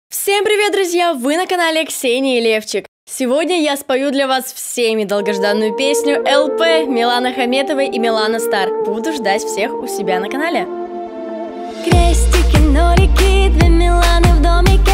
Всем привет, друзья! Вы на канале Ксении Левчик. Сегодня я спою для вас всеми долгожданную песню ЛП Миланы Хаметовой и Милана Стар. Буду ждать всех у себя на канале. Крестики, нолики, две Миланы в домике.